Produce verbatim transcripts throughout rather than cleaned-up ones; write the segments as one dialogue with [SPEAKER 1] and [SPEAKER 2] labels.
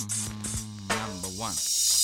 [SPEAKER 1] Number one.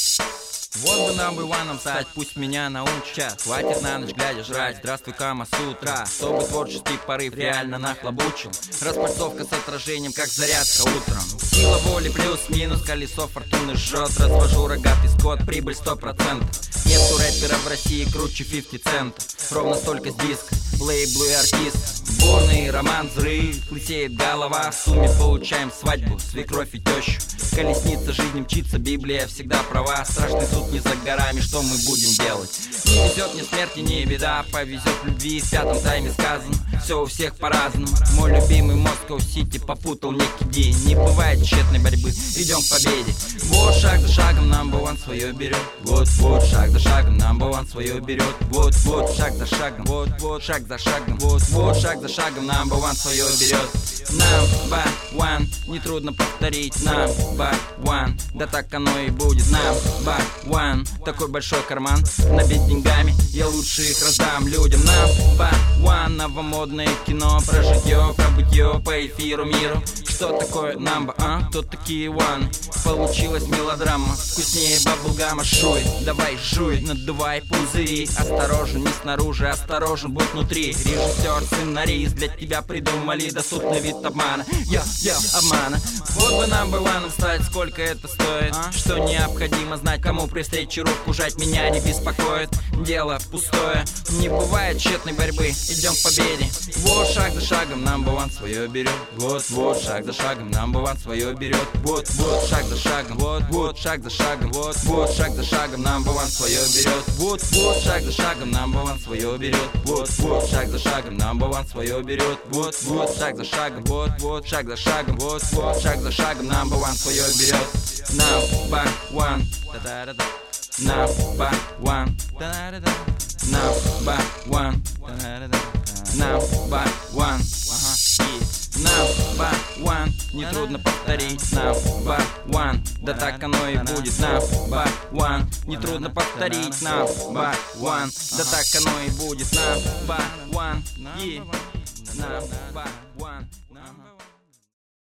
[SPEAKER 1] Вот бы number one стать, пусть меня научат. Хватит на ночь глядя жрать, здравствуй, Кама Сутра. Чтобы творческий порыв реально нахлобучил. Распальцовка с отражением, как зарядка утром. Сила воли плюс-минус, колесо фортуны жжет. Развожу рогатый скот, прибыль сто процентов. Нету рэпера в России круче пятьдесят центов. Ровно столько с диска, лейблу и артист. Бурный роман, взрыв, лысеет голова. В сумме получаем свадьбу, свекровь и тещу. Колесница жизни мчится, Библия всегда права. Страшный суд не за горами, что мы будем делать? Не везет мне смерти, не беда, повезет любви. В пятом тайме сказано, все у всех по-разному. Мой любимый Москва-Сити попутал некий день. Не бывает тщетной борьбы, идем к победе. Вот шаг за шагом number one свое берет. Вот, вот, шаг за шагом number one свое берет. Вот, вот, шаг за шагом. Вот, вот, шаг за шагом. Вот, вот, шаг за шагом number one свое берет. Number one, нетрудно повторить. Number one, да так оно и будет. Number one, такой большой карман набит деньгами, я лучше их раздам людям. Number one, новомодное кино про житье, про бытье по эфиру миру. Что такое number, а? Кто такие one? Получилась мелодрама, вкуснее баблгама. Шуй, давай жуй, надувай пузыри. Осторожен, не снаружи, осторожен, будь внутри. Режиссер, сценарист, для тебя придумали доступный вид обмана. Я, я, обмана. Вот бы number one стать, сколько это стоит, а? Что необходимо знать, кому при встрече руку жать, меня не беспокоит. Дело пустое, не бывает тщетной борьбы, идем к победе. Вот шаг за шагом number one свое берет. Вот, вот, шаг за шагом number one свое берет. Вот, вот, шаг за шагом. Вот, вот, шаг за шагом. Вот, вот, шаг за шагом number one свое берет. Вот, вот, шаг за шагом number one свое берет. Вот, вот, шаг за шагом number one свое берет. Вот, вот, шаг за шагом. Вот, вот, шаг за шагом. Вот, вот, шаг за шагом number one свое берет. Number one, да-да-да-да. Number one, да-да-да. Number one, да-да-да. Number one, ага, и number one, нетрудно повторить. Number one, да так оно и будет. Number one, нетрудно повторить. Number one, да так оно и будет. Number one, и number